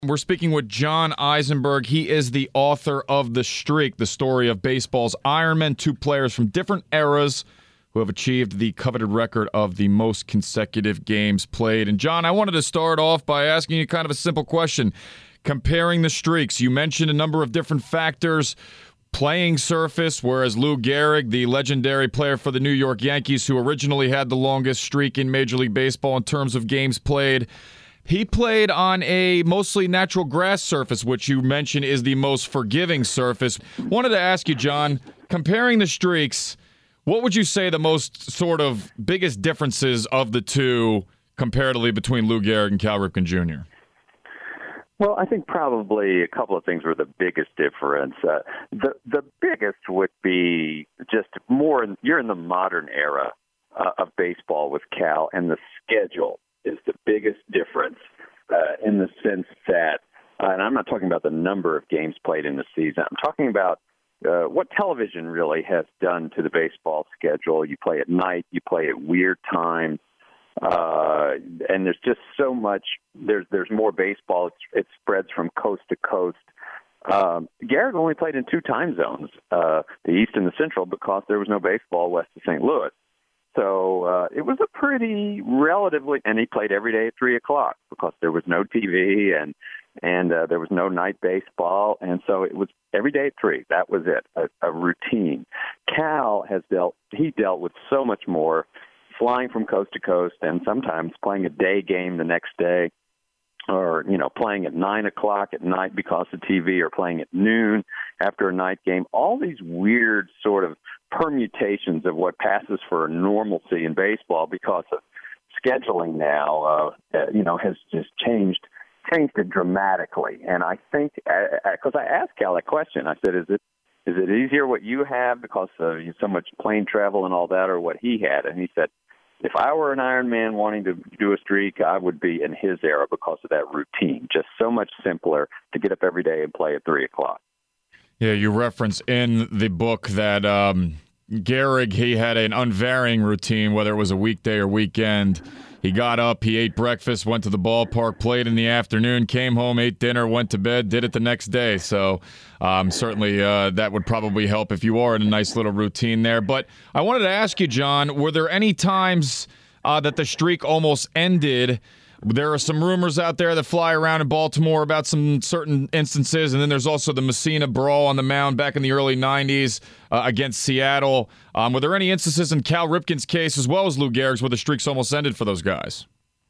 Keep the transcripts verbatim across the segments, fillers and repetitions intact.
We're speaking with John Eisenberg. He is the author of The Streak, the story of baseball's Ironmen, two players from different eras who have achieved the coveted record of the most consecutive games played. And John, I wanted to start off by asking you kind of a simple question. Comparing the streaks, you mentioned a number of different factors. Playing surface, whereas Lou Gehrig, the legendary player for the New York Yankees, who originally had the longest streak in Major League Baseball in terms of games played, he played on a mostly natural grass surface, which you mentioned is the most forgiving surface. Wanted to ask you, John, comparing the streaks, what would you say the most sort of biggest differences of the two comparatively between Lou Gehrig and Cal Ripken Junior? Well, I think probably a couple of things were the biggest difference. Uh, the the biggest would be just more, you're in the modern era uh, of baseball with Cal, and the schedule is the biggest difference uh, in the sense that, uh, and I'm not talking about the number of games played in the season. I'm talking about uh, what television really has done to the baseball schedule. You play at night, you play at weird times, uh, and there's just so much. There's there's more baseball. It's, it spreads from coast to coast. Um, Gehrig only played in two time zones, uh, the East and the Central, because there was no baseball west of Saint Louis. So uh, it was a pretty relatively, and he played every day at three o'clock because there was no T V and and uh, there was no night baseball, and so it was every day at three. That was it, a, a routine. Cal has dealt, he dealt with so much more, flying from coast to coast, and sometimes playing a day game the next day, or, you know, playing at nine o'clock at night because of T V, or playing at noon after a night game. All these weird sort of permutations of what passes for normalcy in baseball because of scheduling now, uh, you know, has just changed changed it dramatically. And I think, because I asked Cal that question, I said, is it is it easier what you have because of so much plane travel and all that, or what he had? And he said, if I were an Ironman wanting to do a streak, I would be in his era because of that routine. Just so much simpler to get up every day and play at three o'clock. Yeah, you reference in the book that um, Gehrig, he had an unvarying routine, whether it was a weekday or weekend. He got up, he ate breakfast, went to the ballpark, played in the afternoon, came home, ate dinner, went to bed, did it the next day. So um, certainly uh, that would probably help if you are in a nice little routine there. But I wanted to ask you, John, were there any times uh, that the streak almost ended? There are some rumors out there that fly around in Baltimore about some certain instances, and then there's also the Messina brawl on the mound back in the early nineties uh, against Seattle. Um, were there any instances in Cal Ripken's case as well as Lou Gehrig's where the streaks almost ended for those guys?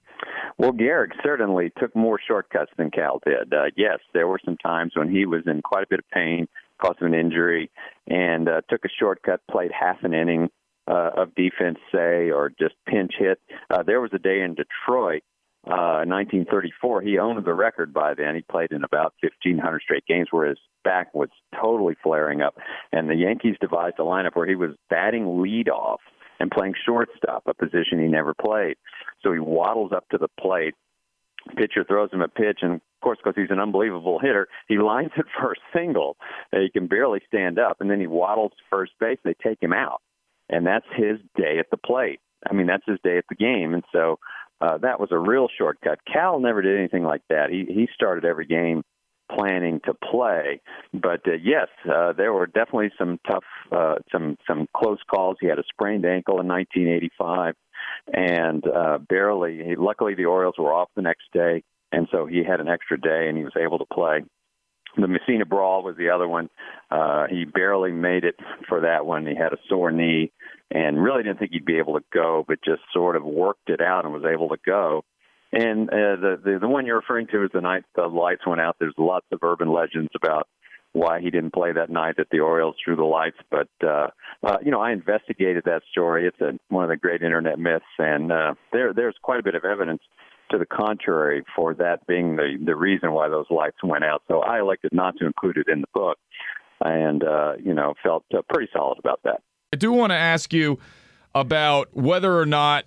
Well, Gehrig certainly took more shortcuts than Cal did. Uh, yes, there were some times when he was in quite a bit of pain because of an injury and uh, took a shortcut, played half an inning uh, of defense, say, or just pinch hit. Uh, there was a day in Detroit, Uh, nineteen thirty-four, he owned the record by then. He played in about fifteen hundred straight games where his back was totally flaring up. And the Yankees devised a lineup where he was batting leadoff and playing shortstop, a position he never played. So he waddles up to the plate. Pitcher throws him a pitch, and of course, because he's an unbelievable hitter, he lines it for a single. He can barely stand up, and then he waddles to first base. They take him out, and that's his day at the plate. I mean, that's his day at the game. And so uh, that was a real shortcut. Cal never did anything like that. He he started every game planning to play. But uh, yes, uh, there were definitely some tough, uh, some some close calls. He had a sprained ankle in nineteen eighty-five, and uh, barely. He, luckily, the Orioles were off the next day, and so he had an extra day, and he was able to play. The Messina brawl was the other one. Uh, he barely made it for that one. He had a sore knee and really didn't think he'd be able to go, but just sort of worked it out and was able to go. And uh, the, the the one you're referring to is the night the lights went out. There's lots of urban legends about why he didn't play that night that the Orioles threw the lights. But, uh, uh, you know, I investigated that story. It's a, one of the great Internet myths, and uh, there there's quite a bit of evidence to the contrary for that being the, the reason why those lights went out. So I elected not to include it in the book and, uh, you know, felt uh, pretty solid about that. I do want to ask you about whether or not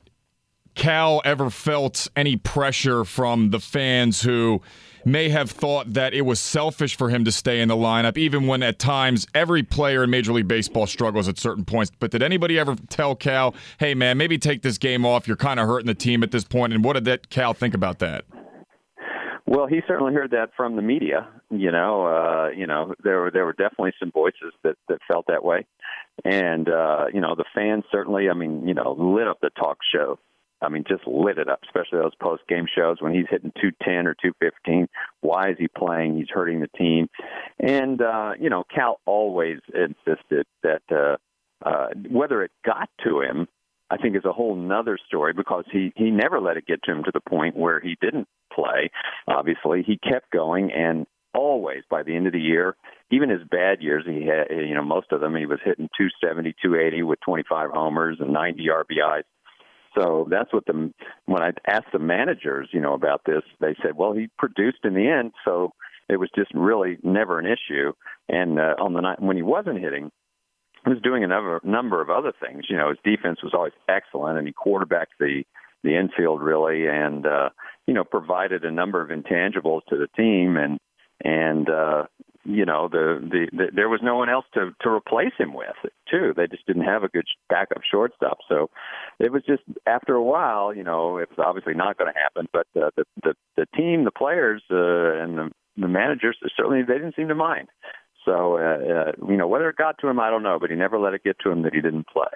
Cal ever felt any pressure from the fans who may have thought that it was selfish for him to stay in the lineup, even when at times every player in Major League Baseball struggles at certain points. But did anybody ever tell Cal, hey, man, maybe take this game off. You're kind of hurting the team at this point. And what did that Cal think about that? Well, he certainly heard that from the media. You know, uh, you know, there were there were definitely some voices that that felt that way, and uh, you know, the fans certainly. I mean, you know, lit up the talk show. I mean, just lit it up, especially those post-game shows when he's hitting two ten or two fifteen. Why is he playing? He's hurting the team. And, uh, you know, Cal always insisted that uh, uh, whether it got to him, I think is a whole nother story because he, he never let it get to him to the point where he didn't play. Obviously, he kept going, and always by the end of the year, even his bad years, he had, you know, most of them, he was hitting two seventy, two eighty with twenty-five homers and ninety R B Is. So that's what the when I asked the managers, you know, about this, they said, well, he produced in the end, so it was just really never an issue. And uh, on the night when he wasn't hitting, he was doing a number, number of other things. You know, his defense was always excellent, and he quarterbacked the the infield really, and uh, you know, provided a number of intangibles to the team, and and uh, you know, the, the the there was no one else to to replace him with too. They just didn't have a good backup shortstop, so it was just after a while, you know, it was obviously not going to happen. But uh, the the the team, the players, uh, and the, the managers certainly they didn't seem to mind. So uh, uh, you know, whether it got to him, I don't know, but he never let it get to him that he didn't play.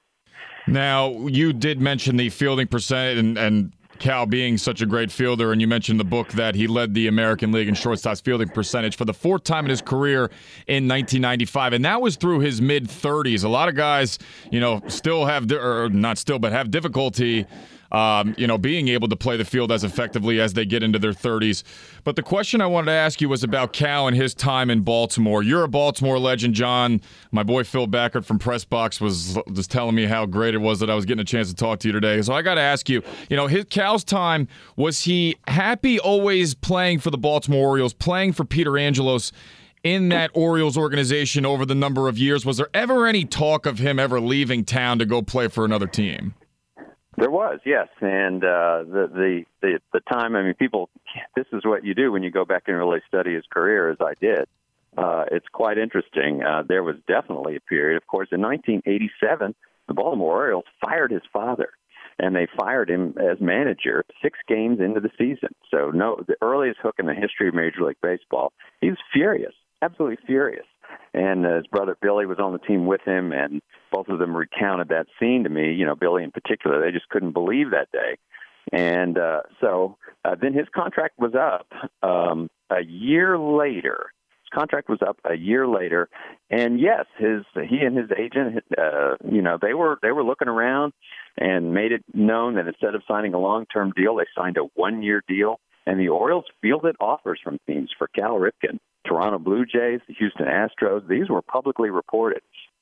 Now, you did mention the fielding percentage and, and Cal being such a great fielder, and you mentioned the book that he led the American League in shortstop's fielding percentage for the fourth time in his career in nineteen ninety-five, and that was through his mid-thirties. A lot of guys, you know, still have, or not still, but have difficulty Um, you know, being able to play the field as effectively as they get into their thirties. But the question I wanted to ask you was about Cal and his time in Baltimore. You're a Baltimore legend, John. My boy Phil Backert from Pressbox was just telling me how great it was that I was getting a chance to talk to you today. So I got to ask you, you know, his Cal's time, was he happy always playing for the Baltimore Orioles, playing for Peter Angelos in that Orioles organization over the number of years? Was there ever any talk of him ever leaving town to go play for another team? There was, yes, and uh, the, the the the time. I mean, people. This is what you do when you go back and really study his career, as I did. Uh, it's quite interesting. Uh, there was definitely a period, of course, in nineteen eighty-seven, the Baltimore Orioles fired his father, and they fired him as manager six games into the season. So, no, the earliest hook in the history of Major League Baseball. He was furious, absolutely furious. And uh, his brother Billy was on the team with him, and both of them recounted that scene to me. You know, Billy in particular, they just couldn't believe that day. And uh, so uh, then his contract was up um, a year later. His contract was up a year later, and yes, his he and his agent, uh, you know, they were they were looking around and made it known that instead of signing a long-term deal, they signed a one-year deal. And the Orioles fielded offers from teams for Cal Ripken, Toronto Blue Jays, the Houston Astros. These were publicly reported.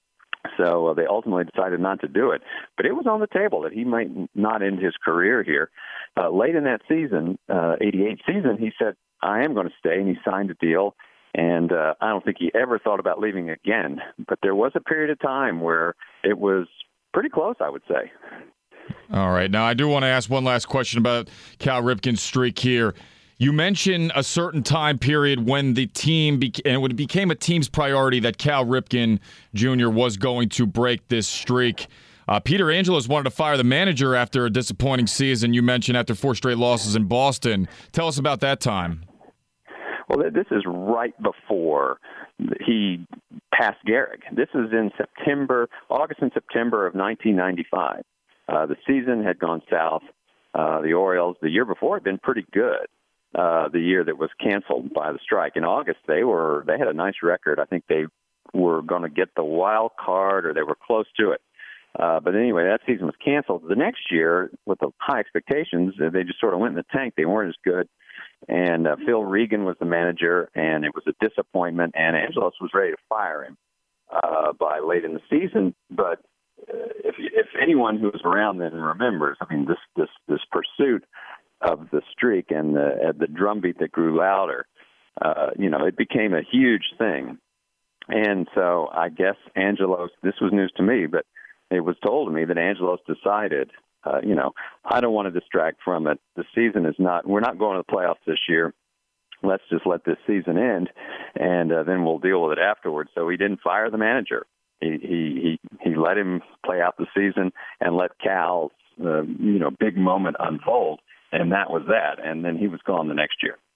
So uh, they ultimately decided not to do it. But it was on the table that he might not end his career here. Uh, late in that season, uh, eighty-eight season, he said, I am going to stay, and he signed a deal. And uh, I don't think he ever thought about leaving again. But there was a period of time where it was pretty close, I would say. All right. Now, I do want to ask one last question about Cal Ripken's streak here. You mentioned a certain time period when the team beca- and it became a team's priority that Cal Ripken Junior was going to break this streak. Uh, Peter Angelos wanted to fire the manager after a disappointing season, you mentioned, after four straight losses in Boston. Tell us about that time. Well, this is right before he passed Gehrig. This is in September, August and September of nineteen ninety-five. Uh, the season had gone south. Uh, the Orioles, the year before, had been pretty good. Uh, the year that was canceled by the strike in August, they were they had a nice record. I think they were going to get the wild card, or they were close to it. Uh, but anyway, that season was canceled. The next year, with the high expectations, they just sort of went in the tank. They weren't as good. And uh, Phil Regan was the manager, and it was a disappointment. And Angelos was ready to fire him uh, by late in the season, but If if anyone who was around then remembers, I mean, this this this pursuit of the streak and the uh, the drumbeat that grew louder, uh, you know, it became a huge thing. And so I guess Angelos, this was news to me, but it was told to me that Angelos decided, uh, you know, I don't want to distract from it. The season is not, we're not going to the playoffs this year. Let's just let this season end, and uh, then we'll deal with it afterwards. So he didn't fire the manager. He he he let him play out the season and let Cal's uh, you know big moment unfold, and that was that. And then he was gone the next year.